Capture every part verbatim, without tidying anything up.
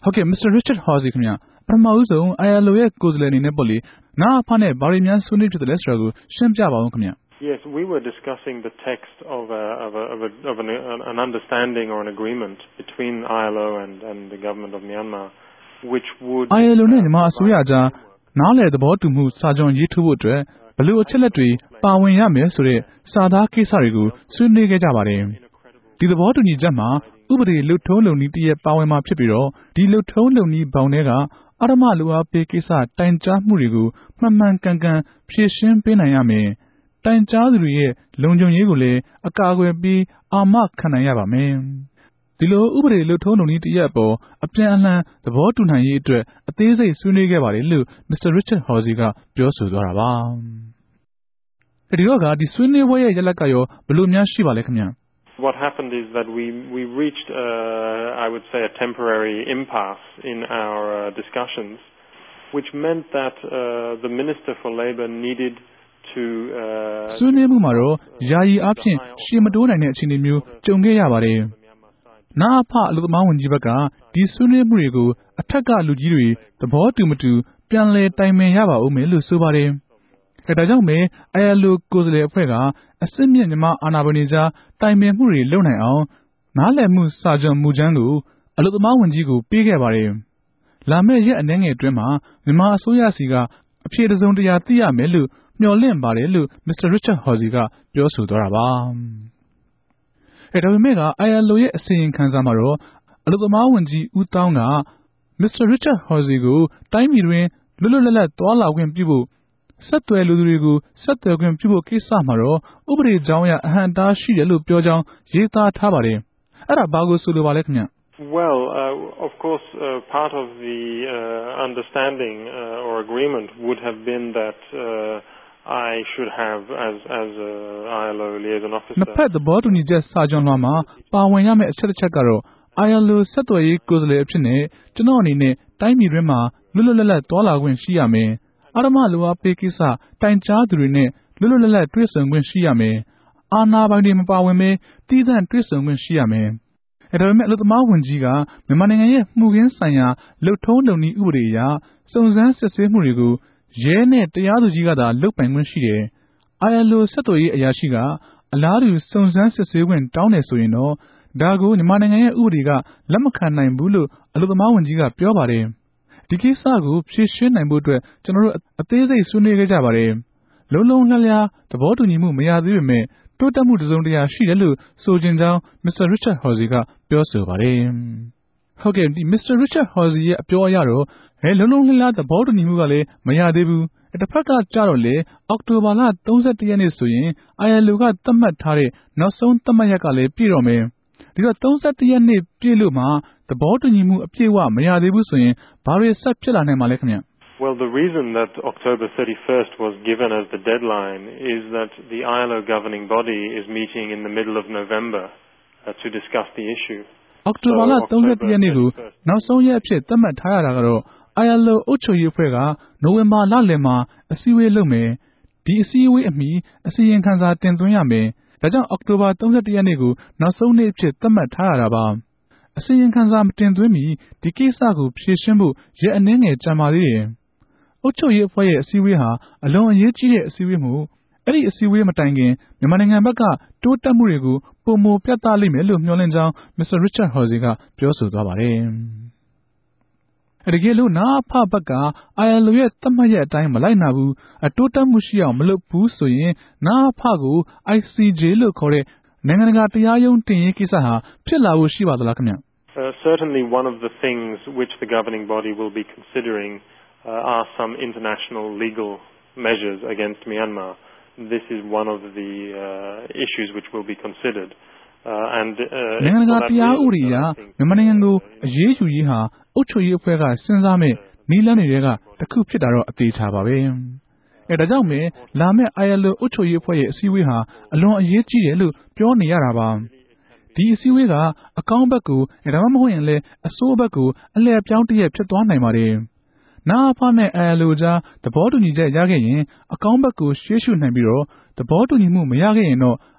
ဟုတ်ကဲ့ Mister Richard Horsey ခင်ဗျာပထမဦးဆုံး I L O ရဲ့ကိုယ်စားလှယ်အနေနဲ့ပေါ့လေနာအဖနဲ့ဘာတွေများဆွေးနွေးဖြစ်တယ်လဲဆိုတာကိုရှင်းပြပါဦးခင်ဗျာ Yes, we were discussing the text of a, of, a, of, a, of an, an understanding or an agreement between I L O and, and the government of Myanmar, which would I L O နဲ့မြန်မာအစိုးရကြားနားလည်သဘောတူမှုစာချုပ်ရေးထိုးဖို့အတွက်ဘယ်လိုအချက်လက်တွေပါဝင်ရမယ်ဆိုတဲ့စာသားကိစ္စတွေကိုဆွေးနွေးခဲ့ကြပါတယ်ဒီသဘောတူညီချက်မှာဥပဒေလွတ်ထုံးလုံနည်းတရက်ပါဝင်မှာဖြစ်ပြီးတော့ဒီလွတ်ထုံးလုံနည်းဘောင်ထဲကအဓမ္မလူအားပေးကိစ္စတိုင်ကြားမှုတွေကိုမှန်မှန်ကန်ကန်ဖြေရှင်းပေးနိုင်ရမယ်တိုင်ကြားသူတွေရဲ့လုံခြုံရေးကိုလည်းအကာအကွယ်ပေးအာမခံနိုင်ရပါမယ်ဒီလိုဥပဒေလွတ်ထုံးလုံနည်းတရက်အပေါ်အပြန်အလှန်သဘောတူနိုင်ရေးအတွက်အသေးစိတ်ဆွေးနွေးခဲ့ပါတယ်လို့ Mister Richard Horsey ကပြောဆိုသွားတာပါဒီတော့ကဒီဆွေးနွေးပွဲရဲ့ရလဒ်ကရောဘယ်လိုများရှိပါလဲခင်ဗျာ What happened is that we, we reached, uh, I would say, a temporary impasse in our uh, discussions, which meant that uh, the Minister for Labour needed to... ဆွေးနွေးမှုမှာတော့ယာယီအားဖြင့်ရှေ့မတိုးနိုင်တဲ့အခြေအနေမျိုးကြုံခဲ့ရပါတယ်။နာအဖအလုပ်သမားဝန်ကြီးဘက်ကဒီဆွေးနွေးမှုတွေကိုအထက်ကလူကြီးတွေသဘောတူမတူပြန်လည်တိုင်ပင်ရပါဦးမယ်လို့ဆိုပါတယ်။အဲဒါကြောင့်ပဲ I L O ကိုယ်စားလှယ်အဖွဲ့ကအစစ်မြစ်မြန်မာအာဏာပိုင်တွေကြားတိုင်ပင်မှုတွေလုပ်နိုင်အောင်နားလည်မှုစာချုပ်မူကြမ်းကိုအလုပ်သမားဝန်ကြီးကိုပေးခဲ့ပါတယ်။လာမယ့်ရက်အနည်းငယ်အတွင်းမှာမြန်မာအစိုးရစီကအဖြေတစုံတရာသိရမယ်လို့မျှော်လင့်ပါတယ်လို့ Mister Richard Horsey ကပြောဆိုသွားတာပါ။အဲဒါပေမဲ့က I L O ရဲ့အစီရင်ခံစာမှာတော့အလုပ်သမားဝန်ကြီးဦးတောင်းက Mister Richard Horsey ကိုတိုင်းပြည်တွင်လွတ်လွတ်လပ်လပ်သွားလာခွင့်ပြုဖို့ဆက်သွယ်လူသူတွေကိုဆက်သွယ်ခွင့်ပြုဖို့ကိစ္စမှာတော့ဥပဒေကြောင်းအရအဟန့်အတားရှိတယ်လို့ပြောကြောင်းရေးသားထားပါတယ်။အဲ့ဒါဘာကိုဆိုလိုပါလဲခင်ဗျ။ Well, uh, of course, uh, part of the uh, understanding uh, or agreement would have been that uh, I should have, as as a I L O liaison officer. နှစ်ဖက်သဘောတူညီချက်စာချုပ်လွှာမှာပါဝင်ရမယ့်အချက်တစ်ချက်ကတော့ I L O ဆက်သွယ်ရေးကိုယ်စားလှယ်အဖြစ်နဲ့ကျွန်တော်အနေနဲ့တိုင်းပြည်တွင်းမှာလွတ်လွတ်လပ်လပ်သွားလာခွင့်ရှိရမယ်။အာဓမ္မလူအားပေးကိစ္စတိုင်ကြားသူတွေနဲ့လွတ်လွတ်လပ်လပ်တွေ့ဆုံခွင့်ရှိရမယ်။အာဏာပိုင်တွေမပါဝင်ဘဲတည်တံ့တွေ့ဆုံခွင့်ရှိရမယ်။အဲဒါပေမဲ့အလုပ်သမားဝန်ကြီးကမြန်မာနိုင်ငံရဲ့မှုခင်းဆိုင်ရာလုပ်ထုံးလုပ်နည်းဥပဒေအရစုံစမ်းစစ်ဆေးမှုတွေကိုရဲနဲ့တရားသူကြီးကသာလုပ်ပိုင်ခွင့်ရှိတယ်။ I L O ဆက်သွယ်ရေးအရာရှိကအလားတူစုံစမ်းစစ်ဆေးခွင့်တောင်းတယ်ဆိုရင်တော့ဒါကိုမြန်မာနိုင်ငံရဲ့ဥပဒေကလက်မခံနိုင်ဘူးလို့အလုပ်သမားဝန်ကြီးကပြောပါတယ်။ဒီကိစ္စကိုဖြေရှင်းနိုင်ဖို့အတွက်ကျွန်တော်တို့အသေးစိတ်ဆွေးနွေးခဲ့ကြပါတယ်။လုံးလုံးလျားလျားသဘောတူညီမှုမရသေးပေမဲ့တိုးတက်မှုတစုံတရာရှိတယ်လို့ဆိုခြင်းကြောင်း Mister Richard Horsey ကပြောဆိုပါတယ်။ဟုတ်ကဲ့ဒီ Mister Richard Horsey ရဲ့အပြောအရတော့အဲလုံးလုံးလျားလျားသဘောတူညီမှုကလည်းမရသေးဘူး။တစ်ဖက်ကကြတော့လေအောက်တိုဘာလ၃၁ရက်နေ့ဆိုရင် I L O ကသတ်မှတ်ထားတဲ့နောက်ဆုံးသတ်မှတ်ရက်ကလည်းပြည့်တော့မယ်။ဒီတော့၃၁ရက်နေ့ပြည့်လို့မှသဘောတူညီမှုအပြည့်အဝမရသေးဘူးဆိုရင်ဘာတွေဆက်ဖြစ်လာနိုင်မှာလဲခင်ဗျ။ Well, the reason that October thirty-first was given as the deadline is that the I L O governing body is meeting in the middle of November uh, to discuss the issue. အောက်တိုဘာလ၃၁ရက်နေ့ကိုနောက်ဆုံးရက်အဖြစ်သတ်မှတ်ထားရတာကတော့ I L O အုပ်ချုပ်ရေးအဖွဲ့ကနိုဝင်ဘာလလယ်မှာအစည်းအဝေးလုပ်မယ်။ဒီအစည်းအဝေးအမီအစီရင်ခံစာတင်သွင်းရမယ်။ဒါကြောင့်အောက်တိုဘာ၃၁ရက်နေ့ကိုနောက်ဆုံးနေ့အဖြစ်သတ်မှတ်ထားရတာပါ။အစီရင်ခံစာမတင်သွင်းမီဒီကိစ္စကိုဖြေရှင်းဖို့ရက်အနည်းငယ်ကြာပါသေးတယ်။အုပ်ချုပ်ရေးအဖွဲ့ရဲ့အစည်းအဝေးဟာအလွန်အရေးကြီးတဲ့အစည်းအဝေးမှုအဲ့ဒီအစည်းအဝေးမတိုင်ခင်မြန်မာနိုင်ငံဘက်ကတိုးတက်မှုတွေကိုပုံမပြသလိမ့်မယ်လို့မျှော်လင့်ကြောင်း Mister Richard Horsey ကပြောဆိုသွားပါတယ်။တကယ်လို့နာအဖဘက်က I L O ရဲ့သတ်မှတ်ရက်အတိုင်းမလိုက်နာဘူးအတိုးတက်မှုရှိအောင်မလုပ်ဘူးဆိုရင်နာအဖကို I C J လို့ခေါ်တဲ့နိုင်ငံတကာတရားရုံးတင်ရေးကိစ္စဟာဖြစ်လာဖို့ရှိပါသလားခင်ဗျ။ Uh, certainly one of the things which the governing body will be considering uh, are some international legal measures against Myanmar. This is one of the uh, issues which will be considered. Uh, and uh, နိုင်ငံတကာတရားဥပဒေအရမြန်မာနိုင်ငံကိုအရေးယူရေးဟာအုပ်ချုပ်ရေးအဖွဲ့ကစဉ်းစားမဲ့နည်းလမ်းတွေကတစ်ခုဖြစ်တာတော့အသေးချာပါပဲ။အဲဒါကြောင့်ပဲလာမယ့် I L O အုပ်ချုပ်ရေးအဖွဲ့ရဲ့အစည်းအဝေးဟာအလွန်အရေးကြီးတယ်လို့ပြောနေရတာပါ။ဒီအစည်းအဝေးကအကောင်းဘက်ကိုဒါမှမဟုတ်ရင်လည်းအဆိုးဘက်ကိုအလှည့်ပြောင်းတရက်ဖြစ်သွားနိုင်ပါတယ်။နာအဖနဲ့ I L O ကြားသဘောတူညီချက်ရခဲ့ရင်အကောင်းဘက်ကိုရှေ့ရှုနိုင်ပြီးတော့သဘောတူညီမှုမရခဲ့ရင်တော့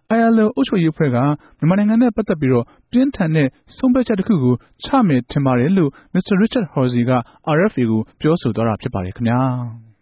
အိုင်အယ်အို အုပ်ချုပ်ရေးအဖွဲ့ကမြန်မာနိုင်ငံနဲ့ပတ်သက်ပြီးတော့ပြင်းထန်တဲ့ဆုံးဖြတ်ချက်တစ်ခုကိုချမယ်ထင်ပါတယ်လို့ မစ္စတာ Richard Horsey က အာအက်ဖ်အေ ကိုပြောဆိုသွားတာဖြစ်ပါတယ်ခင်ဗျာ။